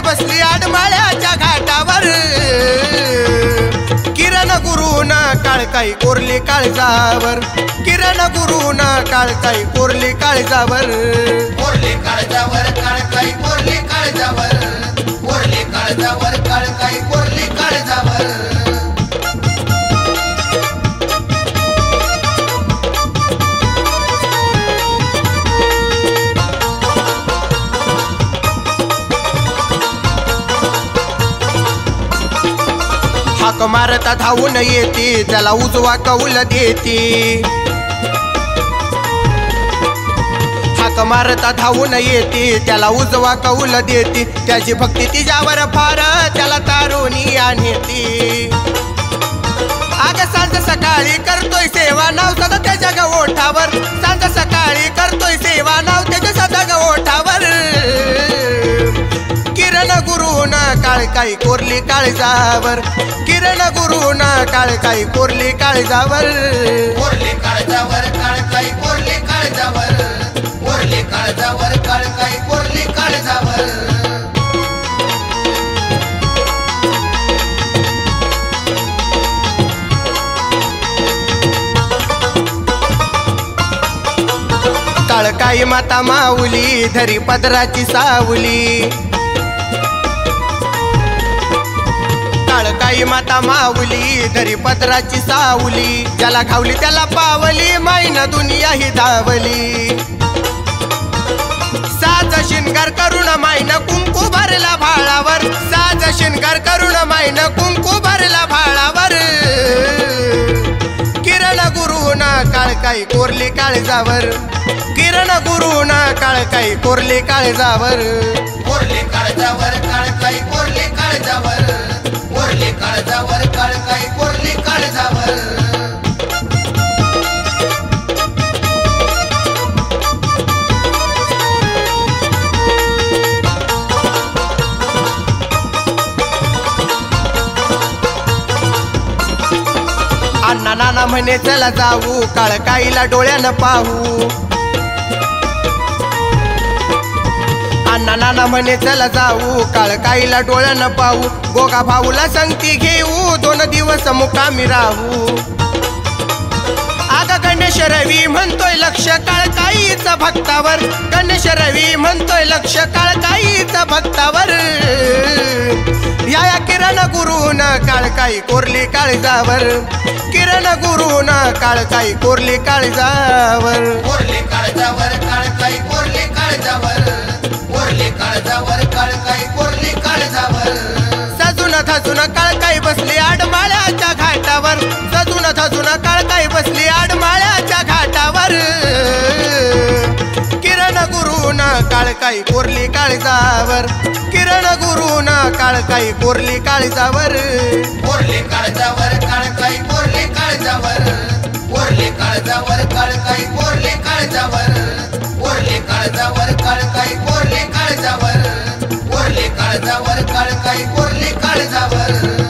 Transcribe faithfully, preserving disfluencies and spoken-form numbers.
बसली आडमाळ्याच्या घाटावर किरण गुरुन काळकाई कोरली काळजावर किरण गुरुन काळकाई कोरली काळजावर कोरली काळजावर काळकाई कोरली काळजावर कोरली काळजावर काळकाई कोरली काळजावर हाक मारता धावून येते त्याला उजवा कौल देते हाक मारता धावून येते त्याला उजवा कौल देते त्याची भक्ती तिच्यावर फार त्याला तारुणी आणते आग सांज सकाळी करतोय सेवा नाव सदा त्याच्या गवोठावर सांज सकाळी करतोय सेवा नाव त्याच्या सदा गवोठावर किरण गुरुन काळकाई कोरली काळजावर किरण गुरुन काळकाई कोरली काळजावर कोरली काळजावर काळकाई कोरली काळजावर कोरली काळजावर काळकाई कोरली काळजावर काळकाई माता माऊली धरी पदराची सावली काळकाई माता माऊली धरी पदराची सावली ज्याला खावली त्याला पावली माईन दुनिया ही धावली साज शिंगार करून माईन कुंकू भरला भाळावर साज शिंगार करून माईन कुंकू भरला भाळावर किरण गुरुन काळकाई कोरली काळजावर किरण गुरुन काळकाई कोरली काळजावर कोरली काळजावर काळकाई कोरली काळजावर कोरली काळजावर काळकाई कोरली काळजावर अण्णा नाना म्हणे चला जाऊ काळकाईला डोळ्यानं पाहू अण्णा नाना म्हणे चला जाऊ काळकाईला डोळ्यानं पाहू गोगा भाऊला संगती घेऊ दोन दिवस मुकामी राहू आग गणेश रवी म्हणतोय लक्ष काळकाईच भक्तावर गणेश रवी म्हणतोय लक्ष काळकाईच भक्तावर या या किरण गुरुन काळकाई कोरली काळजावर किरण गुरुन काळकाई कोरली काळजावर कोरली काळजावर काळकाई कोरली काळजावर कोरली काळजावर काळकाई कोरली काळजावर सजून धजून काळकाई बसली आडमाळ्याच्या घाटावर सजून धजून काळकाई बसली आडमाळ्याच्या घाटावर किरण गुरुन काळकाई कोरली काळजावर किरण गुरुन काळकाई कोरली काळजावर कोरली काळजावर काळकाई कोरली काळजावर कोरली काळजावर काळकाई कोरली काळजावर कोरली काळजावर काळकाई कोरली काळजावर कोरली काळजावर काळकाई कोरली काळजावर